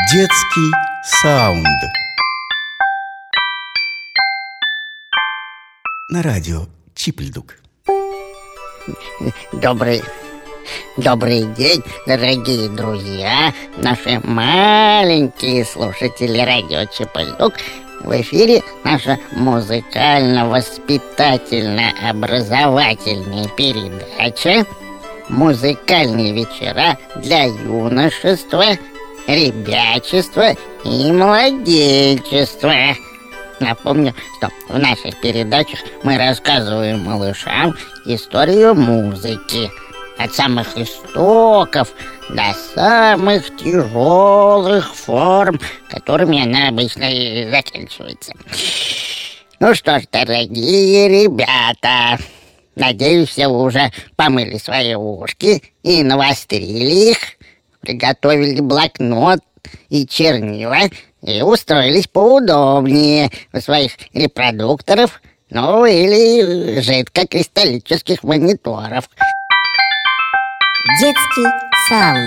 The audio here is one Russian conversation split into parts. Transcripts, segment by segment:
Детский саунд на радио Чип-Льдук. Добрый день, дорогие друзья, наши маленькие слушатели радио Чип-Льдук. В эфире наша музыкально-воспитательно-образовательная передача «Музыкальные вечера для юношества, ребячества и младенчества». Напомню, что в наших передачах мы рассказываем малышам историю музыки, от самых истоков до самых тяжелых форм, которыми она обычно и заканчивается. Ну что ж, дорогие ребята, надеюсь, все уже помыли свои ушки и навострили их, приготовили блокнот и чернила и устроились поудобнее у своих репродукторов, ну или жидкокристаллических мониторов. Детский саунд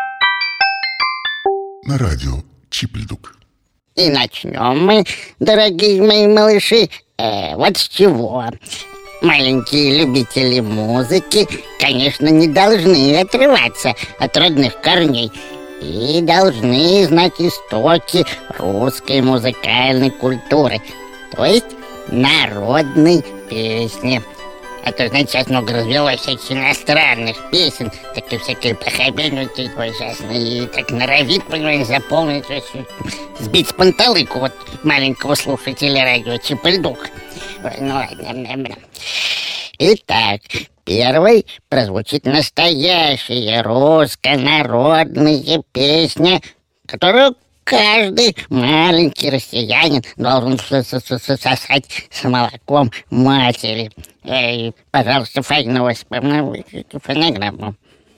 На радио Чип-Льдук. И начнем мы, дорогие мои малыши, вот с чего. Маленькие любители музыки, конечно, не должны отрываться от родных корней и должны знать истоки русской музыкальной культуры, то есть народной песни. А то, знаете, сейчас много развелось всяких иностранных песен, так и всякие похабельные, сейчас и так норовит, понимаете, заполнить, сбить с панталыку вот маленького слушателя радио Чип-Льдук. Ну ладно. Итак, первой прозвучит настоящая русская народная песня, которую каждый маленький россиянин должен сосать с молоком матери. Пожалуйста, фонограмму.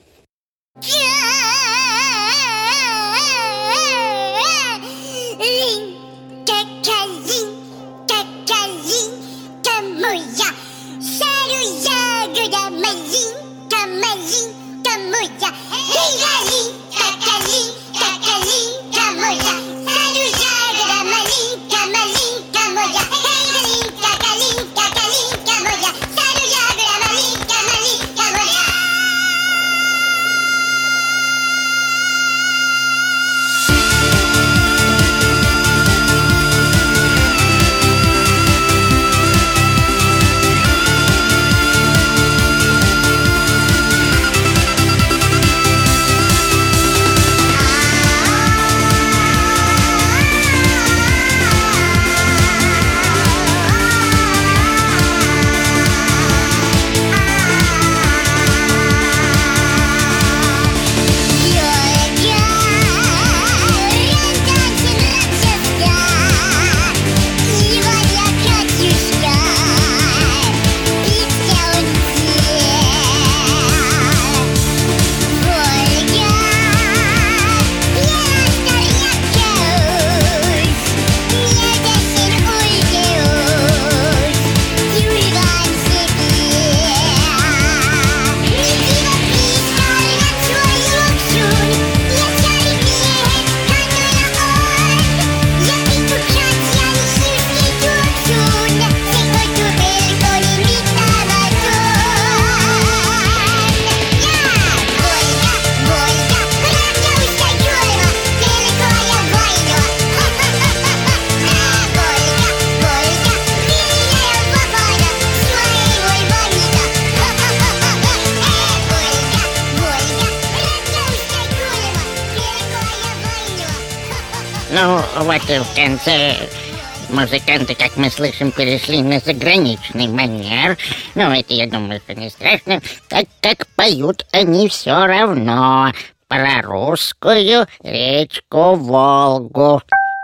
Ну, вот и в конце музыканты, как мы слышим, перешли на заграничный манер. Ну, это, я думаю, что не страшно, так как поют они все равно про русскую речку Волгу.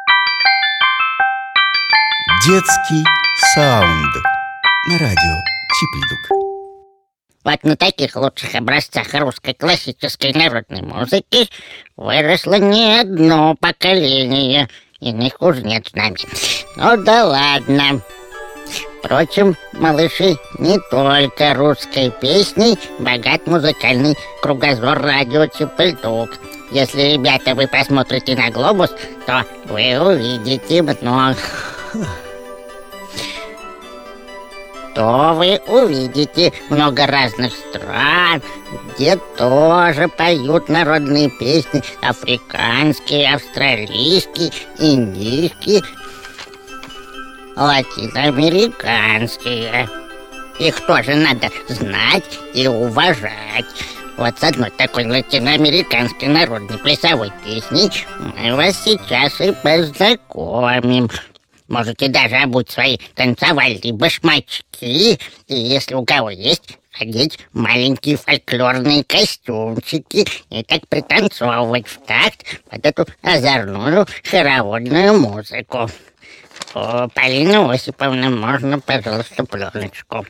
Детский саунд на радио Чип-Льдук. Вот на таких лучших образцах русской классической народной музыки выросло не одно поколение. Иных уж нет с нами. Ну да ладно. Впрочем, малыши, не только русской песней богат музыкальный кругозор радио Чип-Льдук. Если, ребята, вы посмотрите на глобус, то вы увидите много... много разных стран, где тоже поют народные песни: африканские, австралийские, индийские, латиноамериканские. Их тоже надо знать и уважать. Вот с одной такой латиноамериканской народной плясовой песней мы вас сейчас и познакомим. Можете даже обуть свои танцевальные башмачки, и если у кого есть, одеть маленькие фольклорные костюмчики и так пританцовывать в такт под эту озорную хороводную музыку. О, Полина Осиповна, можно, пожалуйста, пленочку?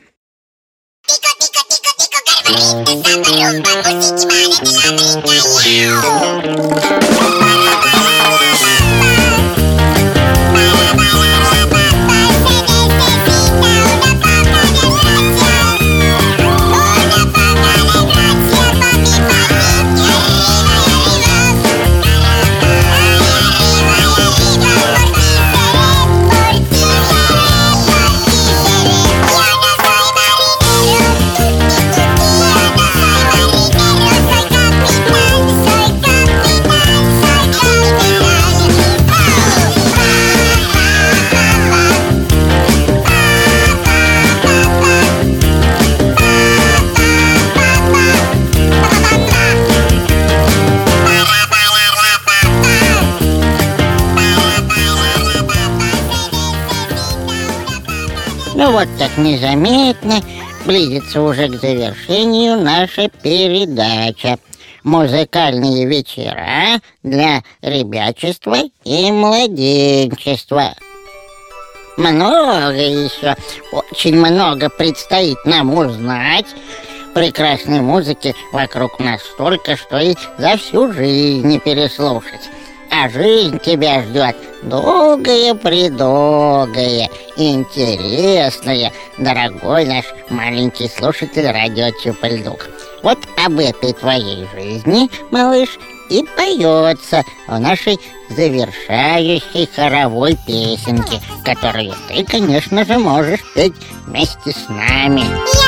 Ну вот так незаметно близится уже к завершению наша передача. Музыкальные вечера для ребячества и младенчества. Много еще, очень много предстоит нам узнать. Прекрасной музыки вокруг нас столько, что и за всю жизнь не переслушать. А жизнь тебя ждет долгая-предолгая, интересная, дорогой наш маленький слушатель радио Чип-Льдук. Вот об этой твоей жизни, малыш, и поется в нашей завершающей хоровой песенке, которую ты, конечно же, можешь петь вместе с нами.